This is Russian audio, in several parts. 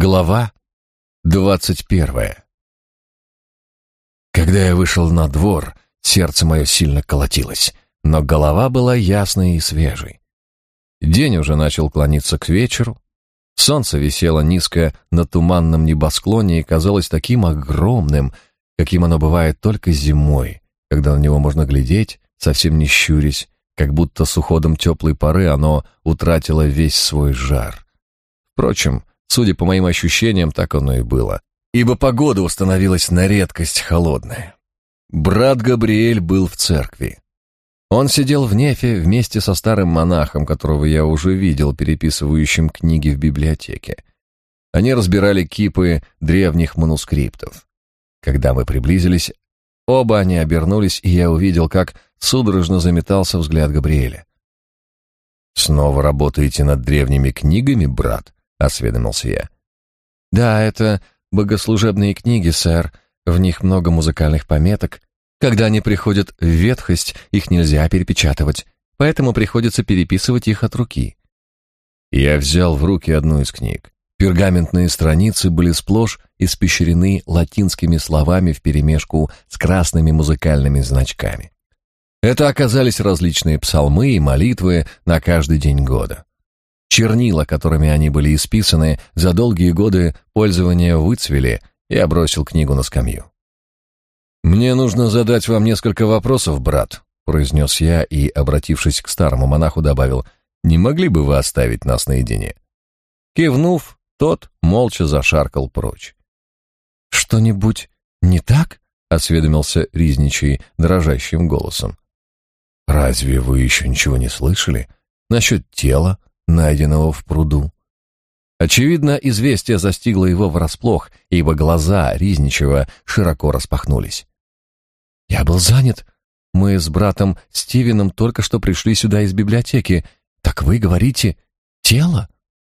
Глава 21. Когда я вышел на двор, сердце мое сильно колотилось, но голова была ясной и свежей. День уже начал клониться к вечеру. Солнце висело низко на туманном небосклоне и казалось таким огромным, каким оно бывает только зимой, когда на него можно глядеть, совсем не щурясь, как будто с уходом теплой поры оно утратило весь свой жар. Впрочем, судя по моим ощущениям, так оно и было, ибо погода установилась на редкость холодная. Брат Габриэль был в церкви. Он сидел в нефе вместе со старым монахом, которого я уже видел переписывающим книги в библиотеке. Они разбирали кипы древних манускриптов. Когда мы приблизились, оба они обернулись, и я увидел, как судорожно заметался взгляд Габриэля. «Снова работаете над древними книгами, брат?» — осведомился я. «Да, это богослужебные книги, сэр. В них много музыкальных пометок. Когда они приходят в ветхость, их нельзя перепечатывать, поэтому приходится переписывать их от руки». Я взял в руки одну из книг. Пергаментные страницы были сплошь испещрены латинскими словами вперемешку с красными музыкальными значками. Это оказались различные псалмы и молитвы на каждый день года. Чернила, которыми они были исписаны, за долгие годы пользования выцвели, и я бросил книгу на скамью. «Мне нужно задать вам несколько вопросов, брат», — произнес я и, обратившись к старому монаху, добавил: «Не могли бы вы оставить нас наедине?» Кивнув, тот молча зашаркал прочь. «Что-нибудь не так?» — осведомился Ризничий дрожащим голосом. «Разве вы еще ничего не слышали насчет тела, найденного в пруду?» Очевидно, известие застигло его врасплох, ибо глаза Ризничева широко распахнулись. «Я был занят. Мы с братом Стивеном только что пришли сюда из библиотеки. Так вы говорите, тело?»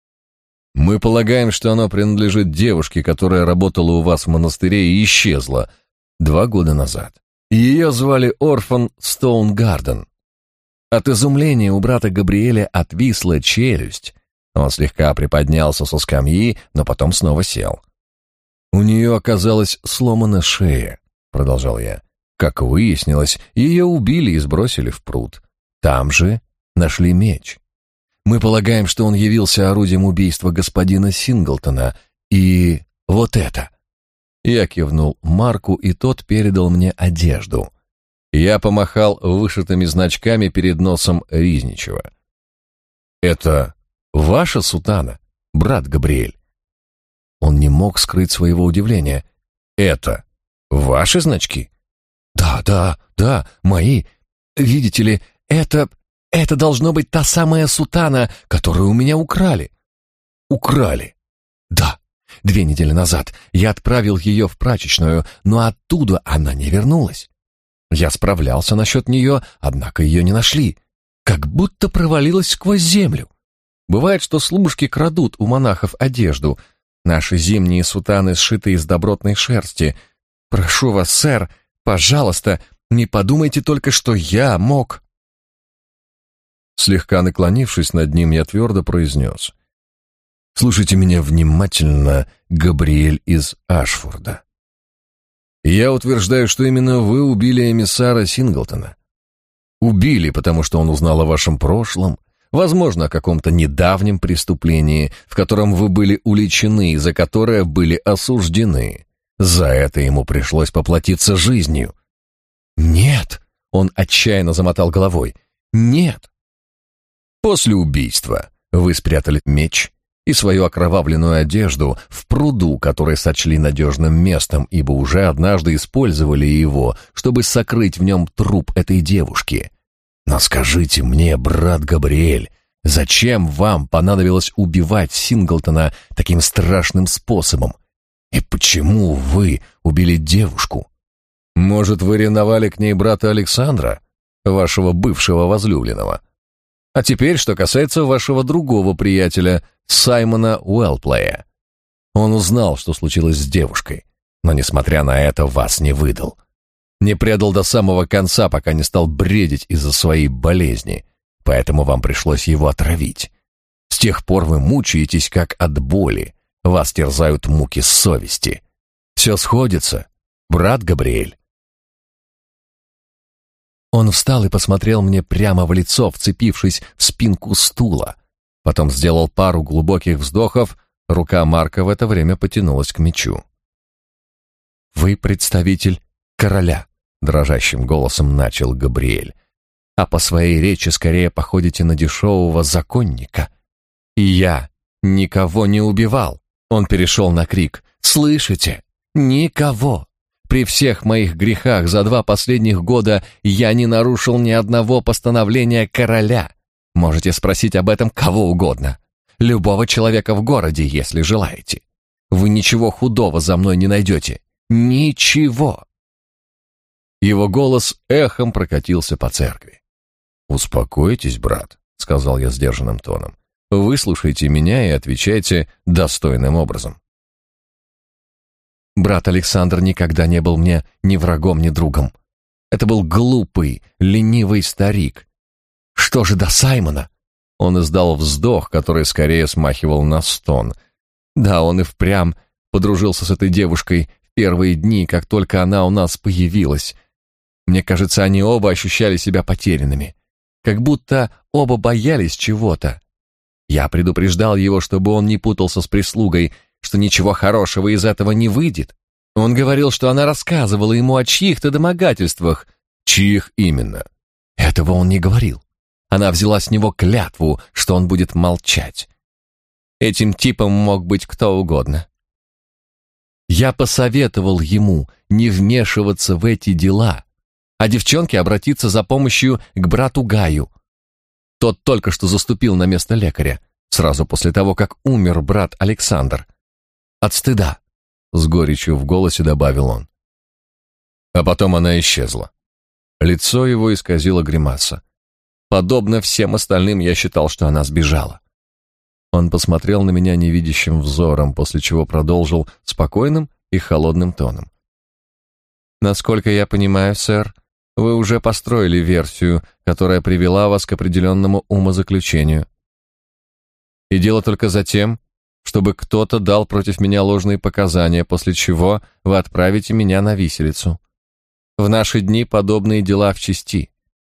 «Мы полагаем, что оно принадлежит девушке, которая работала у вас в монастыре и исчезла 2 года назад. Ее звали Орфан Стоунгарден». От изумления у брата Габриэля отвисла челюсть. Он слегка приподнялся со скамьи, но потом снова сел. «У нее оказалась сломана шея», — продолжал я. «Как выяснилось, ее убили и сбросили в пруд. Там же нашли меч. Мы полагаем, что он явился орудием убийства господина Синглтона. И вот это». Я кивнул Марку, и тот передал мне одежду. Я помахал вышитыми значками перед носом Ризничева. «Это ваша сутана, брат Габриэль?» Он не мог скрыть своего удивления. «Это ваши значки?» Да, мои. Видите ли, это должно быть та самая сутана, которую у меня украли». «Украли?» «Да. 2 недели назад я отправил ее в прачечную, но оттуда она не вернулась. Я справлялся насчет нее, однако ее не нашли. Как будто провалилась сквозь землю. Бывает, что служки крадут у монахов одежду. Наши зимние сутаны сшиты из добротной шерсти. Прошу вас, сэр, пожалуйста, не подумайте только, что я мог». Слегка наклонившись над ним, я твердо произнес: «Слушайте меня внимательно, Габриэль из Ашфорда. Я утверждаю, что именно вы убили эмиссара Синглтона. Убили, потому что он узнал о вашем прошлом, возможно, о каком-то недавнем преступлении, в котором вы были уличены и за которое были осуждены. За это ему пришлось поплатиться жизнью». «Нет», — он отчаянно замотал головой, — «нет». «После убийства вы спрятали меч и свою окровавленную одежду в пруду, который сочли надежным местом, ибо уже однажды использовали его, чтобы сокрыть в нем труп этой девушки. Но скажите мне, брат Габриэль, зачем вам понадобилось убивать Синглтона таким страшным способом? И почему вы убили девушку? Может, вы ревновали к ней брата Александра, вашего бывшего возлюбленного? А теперь, что касается вашего другого приятеля, Саймона Уэлплея. Он узнал, что случилось с девушкой, но, несмотря на это, вас не выдал. Не предал до самого конца, пока не стал бредить из-за своей болезни, поэтому вам пришлось его отравить. С тех пор вы мучаетесь как от боли, Вас терзают муки совести. Все сходится, брат Габриэль». Он встал и посмотрел мне прямо в лицо, вцепившись в спинку стула. Потом сделал пару глубоких вздохов, рука Марка в это время потянулась к мечу. «Вы представитель короля», — дрожащим голосом начал Габриэль, «а по своей речи скорее походите на дешевого законника. И я никого не убивал». Он перешел на крик. «Слышите? Никого! При всех моих грехах за 2 последних года я не нарушил ни одного постановления короля. Можете спросить об этом кого угодно. Любого человека в городе, если желаете. Вы ничего худого за мной не найдете. Ничего!» Его голос эхом прокатился по церкви. «Успокойтесь, брат», — сказал я сдержанным тоном. «Выслушайте меня и отвечайте достойным образом». Брат Александр никогда не был мне ни врагом, ни другом. Это был глупый, ленивый старик. Что же до Саймона? Он издал вздох, который скорее смахивал на стон. Да, он и впрямь подружился с этой девушкой в первые дни, как только она у нас появилась. Мне кажется, они оба ощущали себя потерянными, как будто оба боялись чего-то. Я предупреждал его, чтобы он не путался с прислугой, что ничего хорошего из этого не выйдет. Он говорил, что она рассказывала ему о чьих-то домогательствах. Чьих именно? Этого он не говорил. Она взяла с него клятву, что он будет молчать. Этим типом мог быть кто угодно. Я посоветовал ему не вмешиваться в эти дела, а девчонке обратиться за помощью к брату Гаю. Тот только что заступил на место лекаря, сразу после того, как умер брат Александр. От стыда, с горечью в голосе добавил он. А потом она исчезла. Лицо его исказило гримаса. Подобно всем остальным, я считал, что она сбежала. Он посмотрел на меня невидящим взором, после чего продолжил спокойным и холодным тоном. «Насколько я понимаю, сэр, вы уже построили версию, которая привела вас к определенному умозаключению. И дело только за тем, чтобы кто-то дал против меня ложные показания, после чего вы отправите меня на виселицу. В наши дни подобные дела в чести.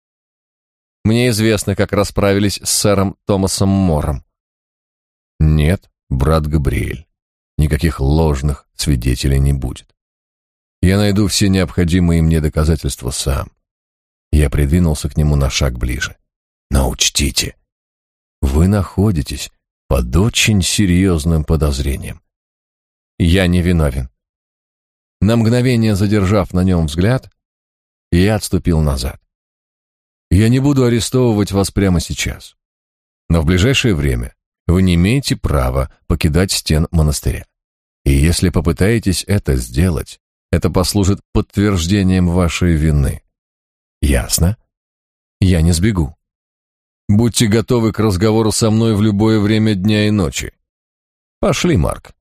Мне известно, как расправились с сэром Томасом Мором». «Нет, брат Габриэль, никаких ложных свидетелей не будет. Я найду все необходимые мне доказательства сам». Я придвинулся к нему на шаг ближе. «Но учтите, вы находитесь под очень серьезным подозрением. Я не виновен». На мгновение задержав на нем взгляд, я отступил назад. «Я не буду арестовывать вас прямо сейчас, но в ближайшее время вы не имеете права покидать стен монастыря. И если попытаетесь это сделать, это послужит подтверждением вашей вины. Ясно? Я не сбегу. Будьте готовы к разговору со мной в любое время дня и ночи. Пошли, Марк».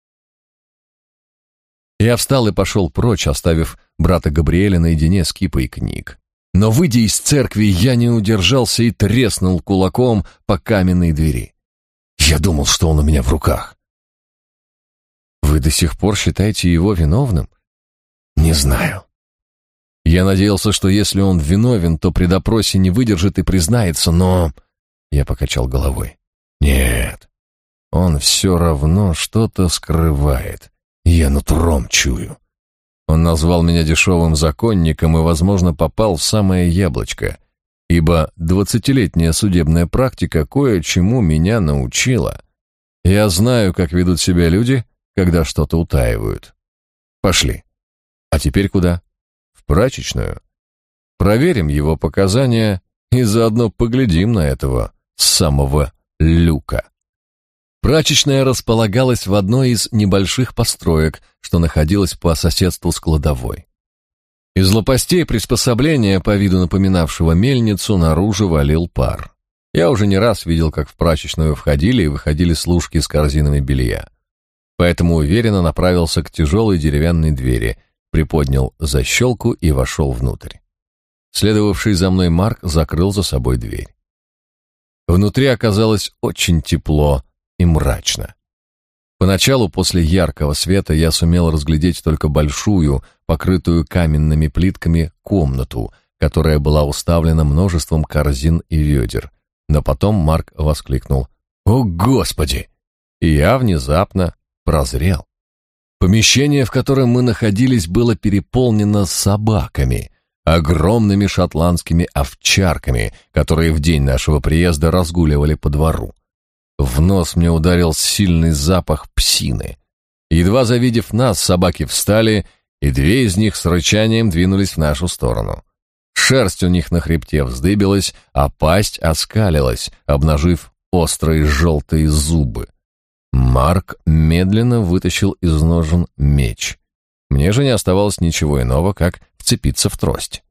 Я встал и пошел прочь, оставив брата Габриэля наедине с кипой книг. Но, выйдя из церкви, я не удержался и треснул кулаком по каменной двери. Я думал, что он у меня в руках. «Вы до сих пор считаете его виновным?» «Не знаю. Я надеялся, что если он виновен, то при допросе не выдержит и признается, но...» Я покачал головой. «Нет, он все равно что-то скрывает. Я нутром чую. Он назвал меня дешевым законником и, возможно, попал в самое яблочко, ибо 20-летняя судебная практика кое-чему меня научила. Я знаю, как ведут себя люди, когда что-то утаивают. Пошли. А теперь куда? В прачечную. Проверим его показания и заодно поглядим на этого самого Люка». Прачечная располагалась в одной из небольших построек, что находилась по соседству с кладовой. Из лопастей приспособления, по виду напоминавшего мельницу, наружу валил пар. Я уже не раз видел, как в прачечную входили и выходили служки с корзинами белья. Поэтому уверенно направился к тяжелой деревянной двери, приподнял защелку и вошел внутрь. Следовавший за мной Марк закрыл за собой дверь. Внутри оказалось очень тепло и мрачно. Поначалу после яркого света я сумел разглядеть только большую, покрытую каменными плитками комнату, которая была уставлена множеством корзин и ведер. Но потом Марк воскликнул: «О, Господи!» И я внезапно прозрел. Помещение, в котором мы находились, было переполнено собаками, огромными шотландскими овчарками, которые в день нашего приезда разгуливали по двору. В нос мне ударил сильный запах псины. Едва завидев нас, собаки встали, и две из них с рычанием двинулись в нашу сторону. Шерсть у них на хребте вздыбилась, а пасть оскалилась, обнажив острые желтые зубы. Марк медленно вытащил из ножен меч. Мне же не оставалось ничего иного, как вцепиться в трость.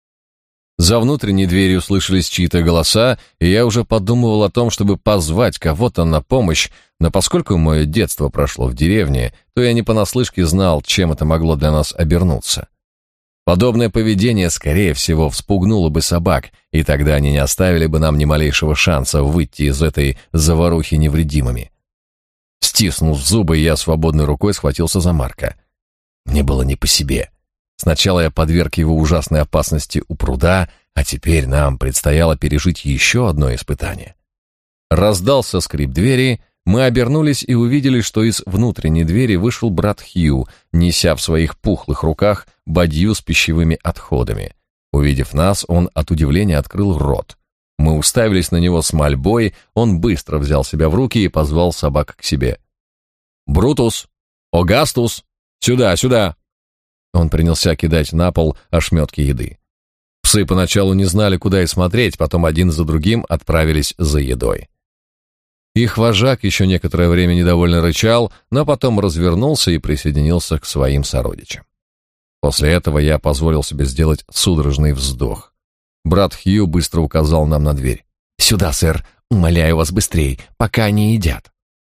За внутренней дверью слышались чьи-то голоса, и я уже подумывал о том, чтобы позвать кого-то на помощь, но поскольку мое детство прошло в деревне, то я не понаслышке знал, чем это могло для нас обернуться. Подобное поведение, скорее всего, вспугнуло бы собак, и тогда они не оставили бы нам ни малейшего шанса выйти из этой заварухи невредимыми. Стиснув зубы, я свободной рукой схватился за Марка. Мне было не по себе. Сначала я подверг его ужасной опасности у пруда, а теперь нам предстояло пережить еще одно испытание. Раздался скрип двери, мы обернулись и увидели, что из внутренней двери вышел брат Хью, неся в своих пухлых руках бадью с пищевыми отходами. Увидев нас, он от удивления открыл рот. Мы уставились на него с мольбой, он быстро взял себя в руки и позвал собак к себе. «Брутус! Огастус! Сюда, сюда!» Он принялся кидать на пол ошметки еды. Псы поначалу не знали, куда и смотреть, потом один за другим отправились за едой. Их вожак еще некоторое время недовольно рычал, но потом развернулся и присоединился к своим сородичам. После этого я позволил себе сделать судорожный вздох. Брат Хью быстро указал нам на дверь. «Сюда, сэр, умоляю вас быстрей, пока они едят».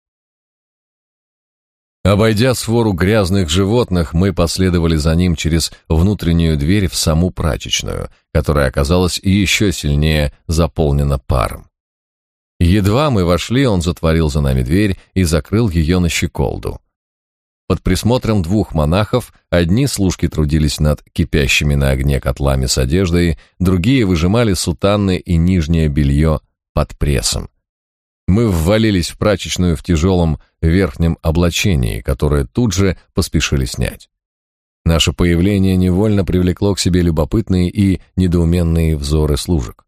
Обойдя свору грязных животных, мы последовали за ним через внутреннюю дверь в саму прачечную, которая оказалась еще сильнее заполнена паром. Едва мы вошли, он затворил за нами дверь и закрыл ее на щеколду. Под присмотром двух монахов одни служки трудились над кипящими на огне котлами с одеждой, другие выжимали сутаны и нижнее белье под прессом. Мы ввалились в прачечную в тяжелом верхнем облачении, которое тут же поспешили снять. Наше появление невольно привлекло к себе любопытные и недоуменные взоры служек.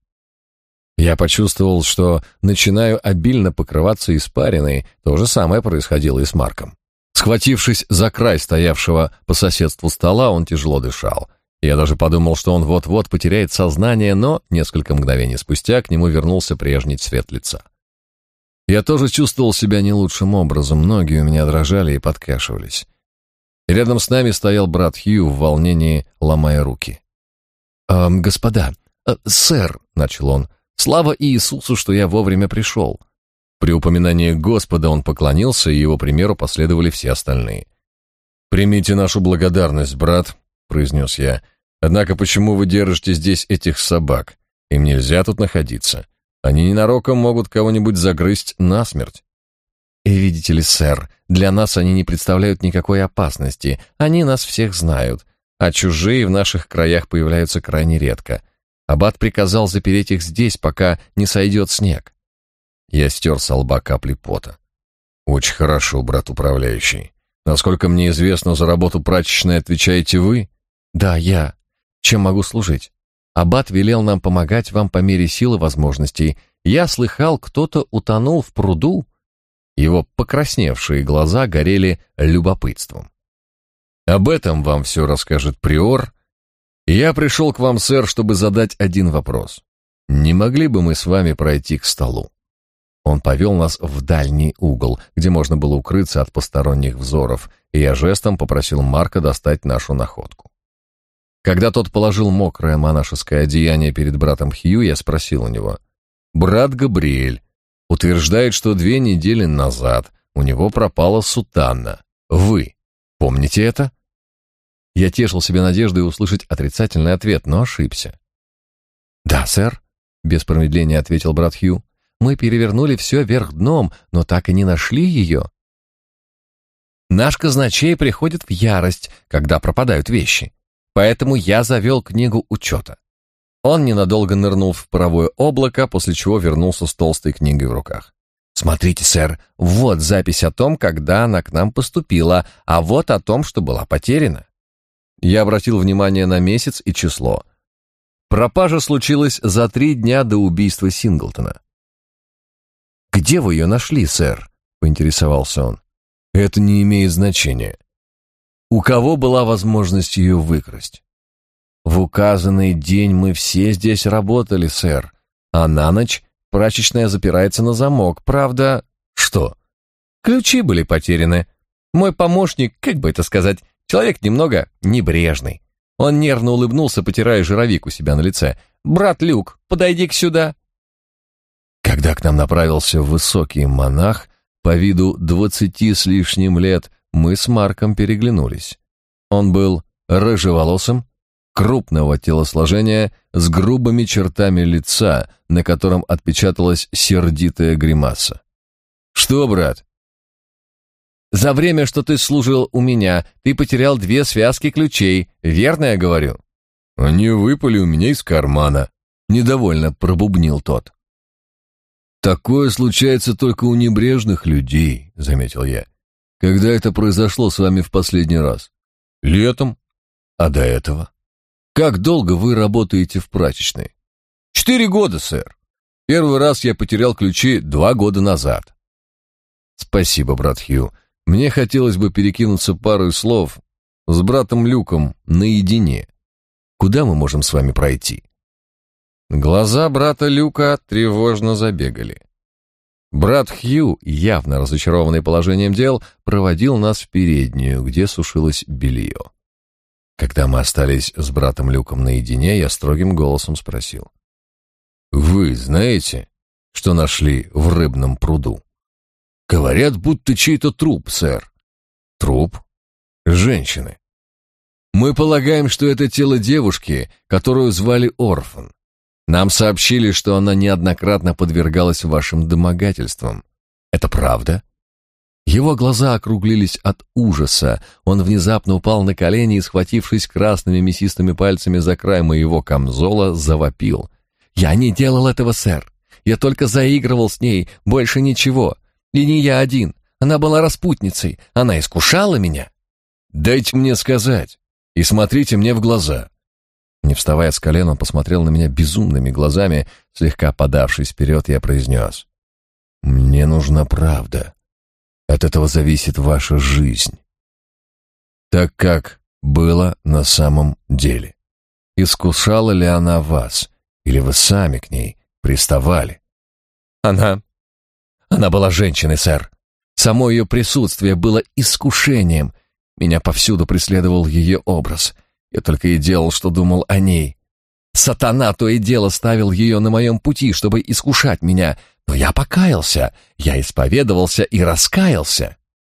Я почувствовал, что начинаю обильно покрываться испариной, то же самое происходило и с Марком. Схватившись за край стоявшего по соседству стола, он тяжело дышал. Я даже подумал, что он вот-вот потеряет сознание, но несколько мгновений спустя к нему вернулся прежний цвет лица. Я тоже чувствовал себя не лучшим образом, ноги у меня дрожали и подкашивались. Рядом с нами стоял брат Хью в волнении, ломая руки. «Господа, сэр», — начал он, — «слава Иисусу, что я вовремя пришел». При упоминании Господа он поклонился, и его примеру последовали все остальные. «Примите нашу благодарность, брат», — произнес я. «Однако почему вы держите здесь этих собак? Им нельзя тут находиться. Они ненароком могут кого-нибудь загрызть насмерть». «И видите ли, сэр, для нас они не представляют никакой опасности. Они нас всех знают, а чужие в наших краях появляются крайне редко. Аббат приказал запереть их здесь, пока не сойдет снег». Я стер со лба капли пота. «Очень хорошо, брат управляющий. Насколько мне известно, за работу прачечной отвечаете вы?» «Да, я. Чем могу служить? Аббат велел нам помогать вам по мере сил и возможностей. Я слыхал, кто-то утонул в пруду». Его покрасневшие глаза горели любопытством. «Об этом вам все расскажет приор. Я пришел к вам, сэр, чтобы задать один вопрос. Не могли бы мы с вами пройти к столу?» Он повел нас в дальний угол, где можно было укрыться от посторонних взоров, и я жестом попросил Марка достать нашу находку. Когда тот положил мокрое монашеское одеяние перед братом Хью, я спросил у него: «Брат Габриэль утверждает, что 2 недели назад у него пропала сутанна. Вы помните это?» Я тешил себе надеждой услышать отрицательный ответ, но ошибся. «Да, сэр», — без промедления ответил брат Хью. «Мы перевернули все вверх дном, но так и не нашли ее». Наш казначей приходит в ярость, когда пропадают вещи. Поэтому я завел книгу учета. Он ненадолго нырнул в паровое облако, после чего вернулся с толстой книгой в руках. Смотрите, сэр, вот запись о том, когда она к нам поступила, а вот о том, что была потеряна. Я обратил внимание на месяц и число. Пропажа случилась за 3 дня до убийства Синглтона. «Где вы ее нашли, сэр?» — поинтересовался он. «Это не имеет значения. У кого была возможность ее выкрасть?» «В указанный день мы все здесь работали, сэр, а на ночь прачечная запирается на замок. Правда...» «Что?» «Ключи были потеряны. Мой помощник, как бы это сказать, человек немного небрежный». Он нервно улыбнулся, потирая жировик у себя на лице. «Брат Люк, подойди-ка сюда». Когда к нам направился высокий монах, по виду 20 с лишним лет, мы с Марком переглянулись. Он был рыжеволосым, крупного телосложения, с грубыми чертами лица, на котором отпечаталась сердитая гримаса. «Что, брат?» «За время, что ты служил у меня, ты потерял 2 связки ключей, верно я говорю?» «Они выпали у меня из кармана», — недовольно пробубнил тот. «Такое случается только у небрежных людей», — заметил я. «Когда это произошло с вами в последний раз?» «Летом». «А до этого?» «Как долго вы работаете в прачечной?» 4 года, сэр. Первый раз я потерял ключи 2 года назад». «Спасибо, брат Хью. Мне хотелось бы перекинуться парой слов с братом Люком наедине. Куда мы можем с вами пройти?» Глаза брата Люка тревожно забегали. Брат Хью, явно разочарованный положением дел, проводил нас в переднюю, где сушилось белье. Когда мы остались с братом Люком наедине, я строгим голосом спросил: «Вы знаете, что нашли в рыбном пруду?» «Говорят, будто чей-то труп, сэр». «Труп? Женщины. Мы полагаем, что это тело девушки, которую звали Орфан. Нам сообщили, что она неоднократно подвергалась вашим домогательствам. Это правда?» Его глаза округлились от ужаса. Он внезапно упал на колени и, схватившись красными мясистыми пальцами за край моего камзола, завопил: «Я не делал этого, сэр. Я только заигрывал с ней, больше ничего. И не я один. Она была распутницей. Она искушала меня». «Дайте мне сказать. И смотрите мне в глаза». Не вставая с колен, он посмотрел на меня безумными глазами. Слегка подавшись вперед, я произнес: «Мне нужна правда. От этого зависит ваша жизнь. Так как было на самом деле. Искушала ли она вас, или вы сами к ней приставали?» Она была женщиной, сэр. Само ее присутствие было искушением. Меня повсюду преследовал ее образ. Я только и делал, что думал о ней. Сатана то и дело ставил ее на моем пути, чтобы искушать меня. Но я покаялся, я исповедовался и раскаялся.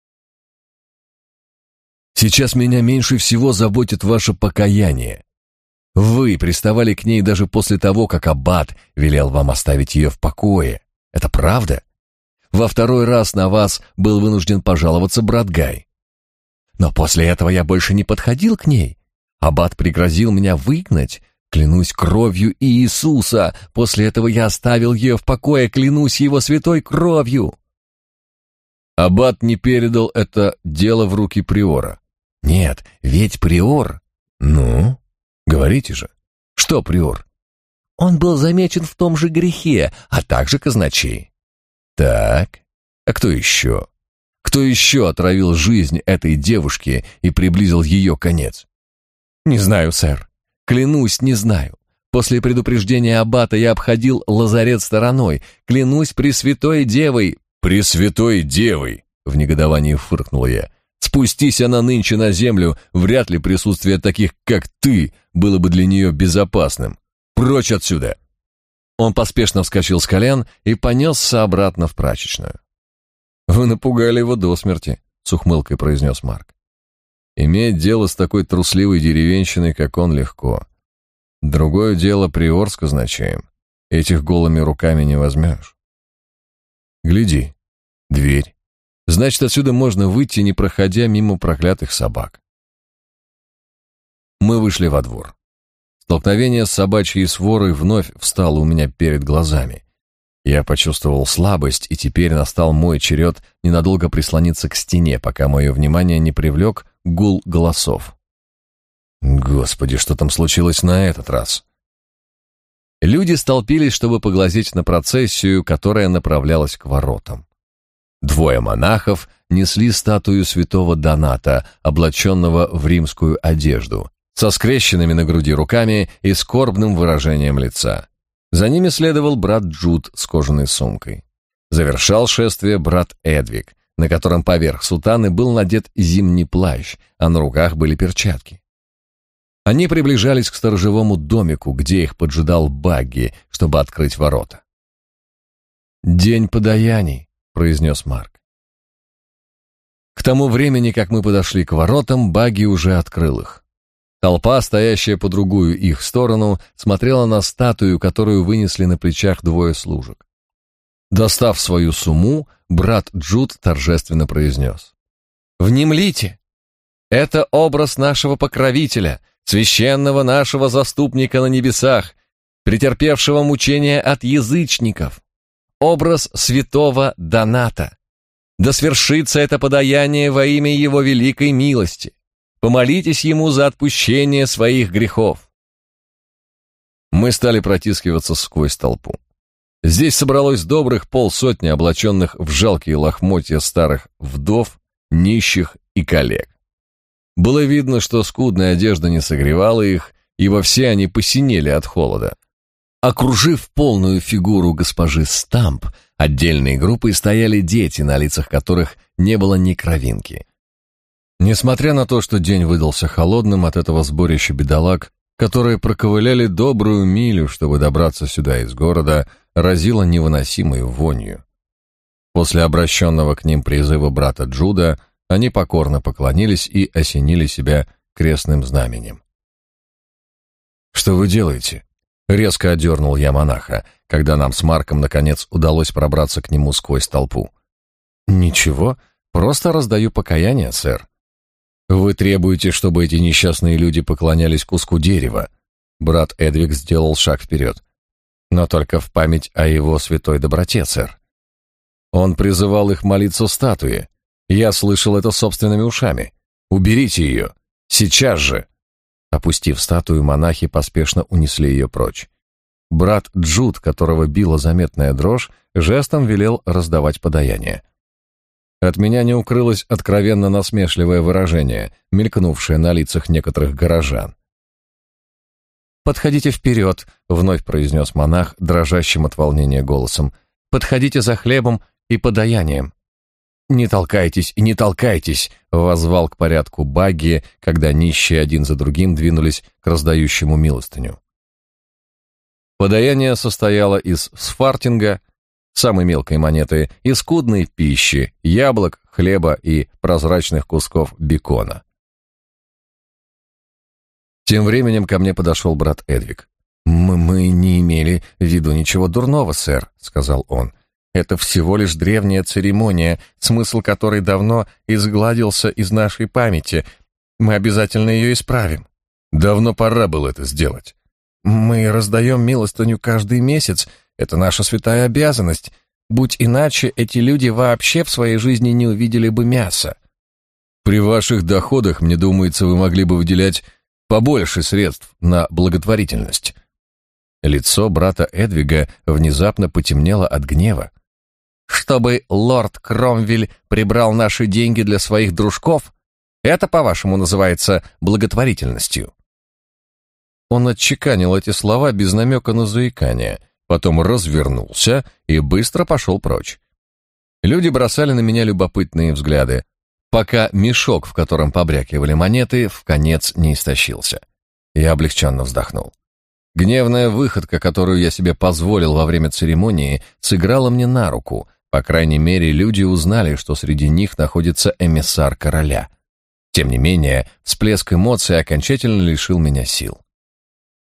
Сейчас меня меньше всего заботит ваше покаяние. Вы приставали к ней даже после того, как аббат велел вам оставить ее в покое. Это правда? Во второй раз на вас был вынужден пожаловаться брат Гай. Но после этого я больше не подходил к ней. Аббат пригрозил меня выгнать. Клянусь кровью Иисуса, после этого я оставил ее в покое, клянусь его святой кровью. Аббат не передал это дело в руки приора. Нет, ведь приор... Ну, говорите же. Что приор? Он был замечен в том же грехе, а также казначей. Так, а кто еще? Кто еще отравил жизнь этой девушки и приблизил ее конец? Не знаю, сэр. Клянусь, не знаю. После предупреждения аббата я обходил лазарет стороной. Клянусь Пресвятой Девой. Пресвятой Девой, в негодовании фыркнул я. Спустись она нынче на землю, вряд ли присутствие таких, как ты, было бы для нее безопасным. Прочь отсюда. Он поспешно вскочил с колен и понесся обратно в прачечную. Вы напугали его до смерти, с ухмылкой произнес Марк. Иметь дело с такой трусливой деревенщиной, как он, легко. Другое дело приор с казначеем. Этих голыми руками не возьмешь. Гляди, дверь. Значит, отсюда можно выйти, не проходя мимо проклятых собак. Мы вышли во двор. Столкновение с собачьей сворой вновь встало у меня перед глазами. Я почувствовал слабость, и теперь настал мой черед ненадолго прислониться к стене, пока мое внимание не привлек гул голосов. Господи, что там случилось на этот раз? Люди столпились, чтобы поглазеть на процессию, которая направлялась к воротам. Двое монахов несли статую святого Доната, облаченного в римскую одежду, со скрещенными на груди руками и скорбным выражением лица. За ними следовал брат Джуд с кожаной сумкой. Завершал шествие брат Эдвиг, на котором поверх сутаны был надет зимний плащ, а на руках были перчатки. Они приближались к сторожевому домику, где их поджидал Багги, чтобы открыть ворота. «День подаяний», — произнес Марк. К тому времени, как мы подошли к воротам, Багги уже открыл их. Толпа, стоящая по другую их сторону, смотрела на статую, которую вынесли на плечах двое служек. Достав свою сумму, брат Джуд торжественно произнес: «Внемлите! Это образ нашего покровителя, священного нашего заступника на небесах, претерпевшего мучения от язычников, образ святого Доната. Да свершится это подаяние во имя его великой милости. Помолитесь ему за отпущение своих грехов». Мы стали протискиваться сквозь толпу. Здесь собралось добрых полсотни облаченных в жалкие лохмотья старых вдов, нищих и коллег. Было видно, что скудная одежда не согревала их, ибо все они посинели от холода. Окружив полную фигуру госпожи Стамп, отдельной группой стояли дети, на лицах которых не было ни кровинки. Несмотря на то, что день выдался холодным, от этого сборища бедолаг, которые проковыляли добрую милю, чтобы добраться сюда из города, разило невыносимой вонью. После обращенного к ним призыва брата Джуда они покорно поклонились и осенили себя крестным знаменем. «Что вы делаете?» — резко одернул я монаха, когда нам с Марком наконец удалось пробраться к нему сквозь толпу. «Ничего, просто раздаю покаяние, сэр». «Вы требуете, чтобы эти несчастные люди поклонялись куску дерева?» Брат Эдвиг сделал шаг вперед. «Но только в память о его святой доброте, сэр. Он призывал их молиться статуе. Я слышал это собственными ушами. Уберите ее! Сейчас же!» Опустив статую, монахи поспешно унесли ее прочь. Брат Джуд, которого била заметная дрожь, жестом велел раздавать подаяние. От меня не укрылось откровенно насмешливое выражение, мелькнувшее на лицах некоторых горожан. «Подходите вперед», — вновь произнес монах, дрожащим от волнения голосом. «Подходите за хлебом и подаянием». «Не толкайтесь и не толкайтесь», — воззвал к порядку Багги, когда нищие один за другим двинулись к раздающему милостыню. Подаяние состояло из сфартинга, самой мелкой монеты, и скудной пищи, яблок, хлеба и прозрачных кусков бекона. Тем временем ко мне подошел брат Эдвиг. «Мы не имели в виду ничего дурного, сэр», — сказал он. «Это всего лишь древняя церемония, смысл которой давно изгладился из нашей памяти. Мы обязательно ее исправим». «Давно пора было это сделать». «Мы раздаем милостыню каждый месяц. Это наша святая обязанность. Будь иначе, эти люди вообще в своей жизни не увидели бы мяса». «При ваших доходах, мне думается, вы могли бы выделять побольше средств на благотворительность». Лицо брата Эдвига внезапно потемнело от гнева. «Чтобы лорд Кромвель прибрал наши деньги для своих дружков? Это, по-вашему, называется благотворительностью?» Он отчеканил эти слова без намека на заикание, потом развернулся и быстро пошел прочь. Люди бросали на меня любопытные взгляды, пока мешок, в котором побрякивали монеты, вконец не истощился. Я облегченно вздохнул. Гневная выходка, которую я себе позволил во время церемонии, сыграла мне на руку. По крайней мере, люди узнали, что среди них находится эмиссар короля. Тем не менее, всплеск эмоций окончательно лишил меня сил.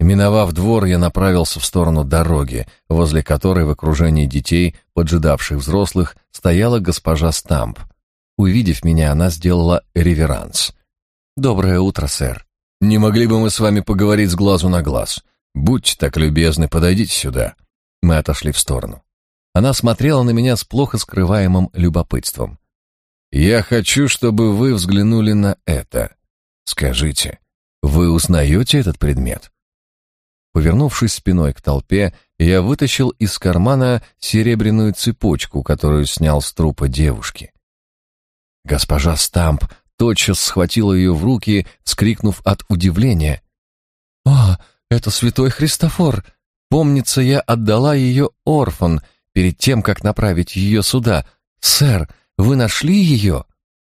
Миновав двор, я направился в сторону дороги, возле которой в окружении детей, поджидавших взрослых, стояла госпожа Стамп. Увидев меня, она сделала реверанс. «Доброе утро, сэр. Не могли бы мы с вами поговорить с глазу на глаз? Будьте так любезны, подойдите сюда». Мы отошли в сторону. Она смотрела на меня с плохо скрываемым любопытством. «Я хочу, чтобы вы взглянули на это. Скажите, вы узнаете этот предмет?» Повернувшись спиной к толпе, я вытащил из кармана серебряную цепочку, которую снял с трупа девушки. Госпожа Стамп тотчас схватила ее в руки, вскрикнув от удивления. «О, это святой Христофор! Помнится, я отдала ее орфан перед тем, как направить ее сюда. Сэр, вы нашли ее?»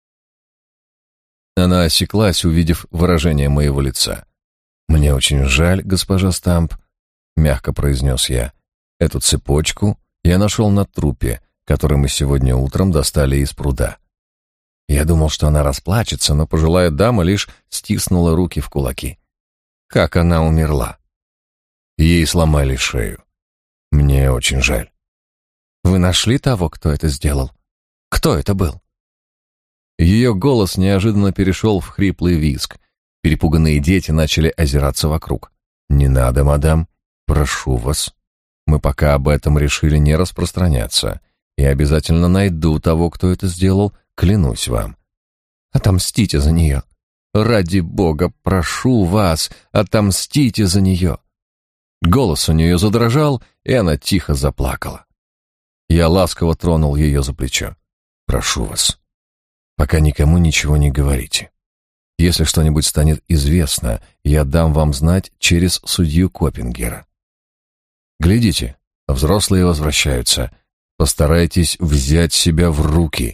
Она осеклась, увидев выражение моего лица. «Мне очень жаль, госпожа Стамп», — мягко произнес я. «Эту цепочку я нашел на трупе, который мы сегодня утром достали из пруда». Я думал, что она расплачется, но пожилая дама лишь стиснула руки в кулаки. Как она умерла? Ей сломали шею. Мне очень жаль. Вы нашли того, кто это сделал? Кто это был? Ее голос неожиданно перешел в хриплый визг. Перепуганные дети начали озираться вокруг. «Не надо, мадам. Прошу вас. Мы пока об этом решили не распространяться. Я обязательно найду того, кто это сделал, клянусь вам. Отомстите за нее. Ради Бога, прошу вас, отомстите за нее». Голос у нее задрожал, и она тихо заплакала. Я ласково тронул ее за плечо. «Прошу вас, пока никому ничего не говорите. Если что-нибудь станет известно, я дам вам знать через судью Коппингера. Глядите, взрослые возвращаются. Постарайтесь взять себя в руки».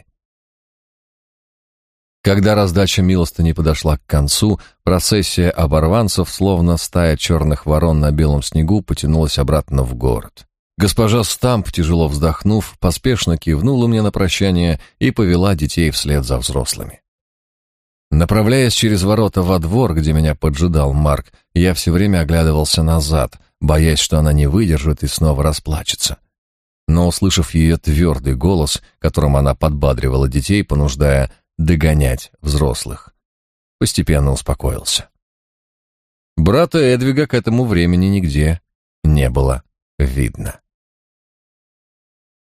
Когда раздача милостыни подошла к концу, процессия оборванцев, словно стая черных ворон на белом снегу, потянулась обратно в город. Госпожа Стамп, тяжело вздохнув, поспешно кивнула мне на прощание и повела детей вслед за взрослыми. Направляясь через ворота во двор, где меня поджидал Марк, я все время оглядывался назад, боясь, что она не выдержит и снова расплачется. Но, услышав ее твердый голос, которым она подбадривала детей, понуждая догонять взрослых, постепенно успокоился. Брата Эдвига к этому времени нигде не было видно.